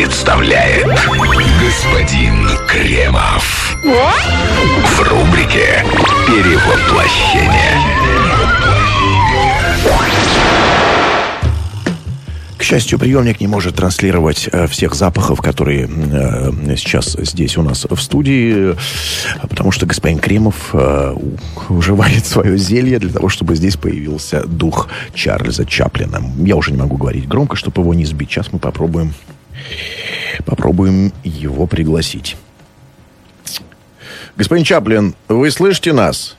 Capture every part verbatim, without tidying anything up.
представляет господин Кремов в рубрике «Перевоплощение». К счастью, приемник не может транслировать э, всех запахов, которые э, сейчас здесь у нас в студии, потому что господин Кремов э, уживает свое зелье для того, чтобы здесь появился дух Чарльза Чаплина. Я уже не могу говорить громко, чтобы его не сбить. Сейчас мы попробуем, попробуем его пригласить. Господин Чаплин, вы слышите нас?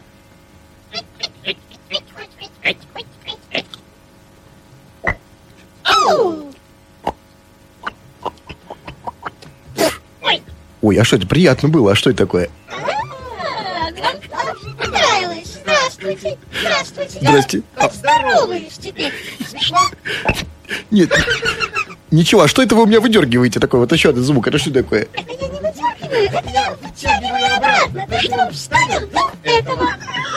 Ой, а что это приятно было? А что это такое? Понравилось. Здравствуйте. Здравствуйте. Здрасте. Я поздороваюсь теперь. Смешно? Нет. Ничего, а что это вы у меня выдергиваете такой? Вот еще один звук. Это что такое? Это я не вытягиваю, это я вытягиваю обратно. Ты что, вставил до этого?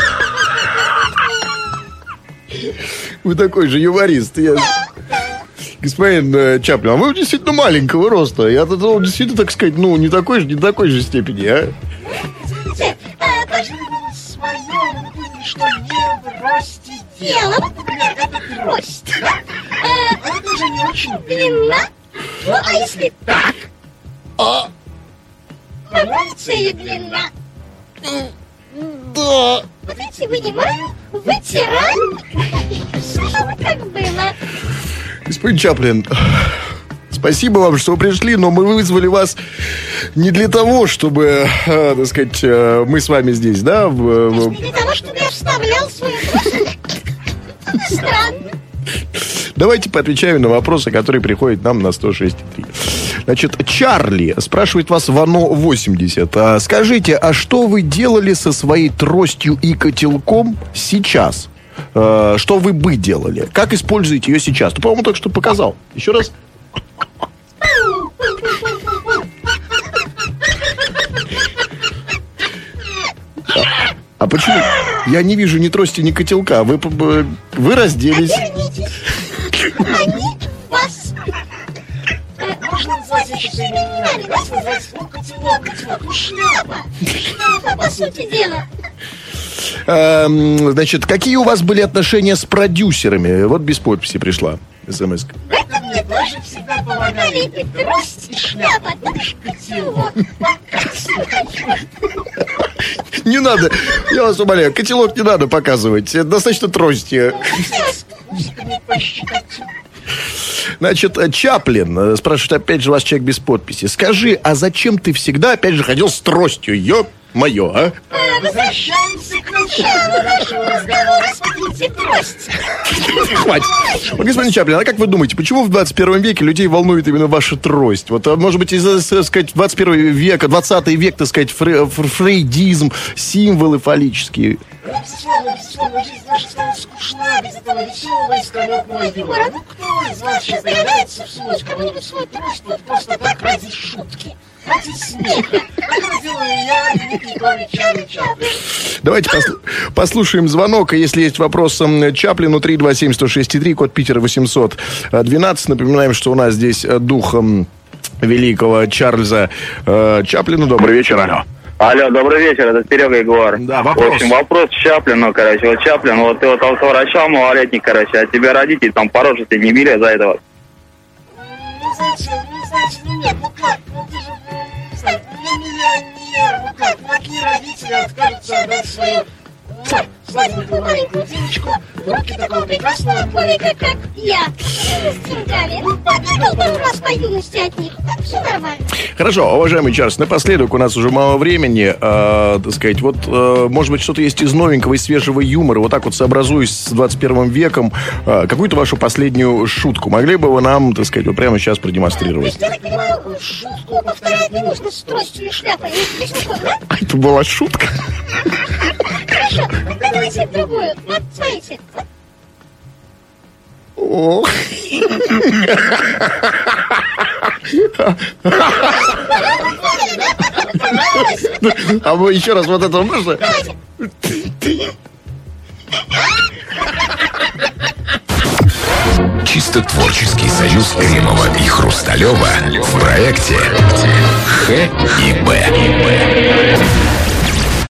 Вы такой же юморист. Я... Господин э, Чаплин, а вы действительно маленького роста. Я тут действительно, так сказать, ну, не такой же, не такой же степени, а? Слушайте, а, каждый было свое, вы поняли, что не в росте дело. Вот, например, это трость. А, это уже не очень длинна. Ну, а если так? А? Нравится ее длина? Да. Вот видите, вынимаю, вытираю. Снова как было. Господин Чаплин, спасибо вам, что вы пришли, но мы вызвали вас не для того, чтобы, э, так сказать, э, мы с вами здесь, да? В, в... Не для того, чтобы я вставлял свою душу. Странно. Давайте поотвечаем на вопросы, которые приходят нам на сто шесть и три. Значит, Чарли спрашивает вас Вано восемьдесят. А, скажите, а что вы делали со своей тростью и котелком сейчас? А, что вы бы делали? Как используете ее сейчас? Ты, по-моему, только что показал. Еще раз. А, а почему? Я не вижу ни трости, ни котелка. Вы, вы разделись. Они вас... Можно назвать вещи своими именами. Вас называть ну, котелок, котелок, ну, шляпа. Шляпа, по сути дела. А, значит, какие у вас были отношения с продюсерами? Вот без подписи пришла смс-ка. Это мне тоже всегда помогали. И трость, и шляпа, то бишь котелок. Не надо, я вас умоляю, котелок не надо показывать. Достаточно трости. Значит, Чаплин спрашивает опять же вас человек без подписи. Скажи, а зачем ты всегда опять же ходил с тростью? Ё-моё, а? Возвращаемся к началу нашего разговора. Смотрите, трость. Хватит. Господин Чаплин, а как вы думаете, почему в двадцать первом веке людей волнует именно ваша трость? Вот, может быть, из-за, так сказать, двадцать первого века, двадцатый век, так сказать, фре- фрейдизм, символы фаллические. Безусловно, безусловно, жизнь наша становится скучна без этого веселого истории мой Егор. Ну, кто из вас сейчас догадается всунуть кому-нибудь свой трость вот просто так ради шутки? Ради смеха. Это делаю я, Дмитрий Егорович Чарли Чаплин. Давайте послу- послушаем звонок. Если есть вопрос Чаплину, три два семь сто шесть три, код Питера восемьсот двенадцать. Напоминаем, что у нас здесь дух великого Чарльза э, Чаплина. Добрый вечер, алло. Алло, добрый вечер, это Серега Егор. Да, вопрос. В общем, вопрос Чаплину, короче. Вот Чаплин, вот ты вот толковращал малолетний, короче, а тебя родители там по роже тебе не били за этого? Ну, знаете, ну, знаете, ну нет, ну как, ну ты же, ну, не знаю, ну, миллионер, ну как, ну какие родители откажутся отдать свою сладенькую маленькую девочку в руки такого прекрасного комика, как я. С деньгами. Ну, побегал пару раз по юности от них. Так, все нормально. Хорошо, уважаемый Чарльз, напоследок, у нас уже мало времени, э, так сказать, вот, э, может быть, что-то есть из новенького, из свежего юмора, вот так вот сообразуясь с двадцать первым веком, э, какую-то вашу последнюю шутку могли бы вы нам, так сказать, вот прямо сейчас продемонстрировать? То есть, я так понимаю, шутку повторять не нужно с тростью или шляпой. Есть такое, да? А это была шутка? Хорошо, давайте другую. Вот, смотрите. О. А вы еще раз вот это можно? Давайте. просто творческий союз Кремова и Хрусталева в проекте Х и Б.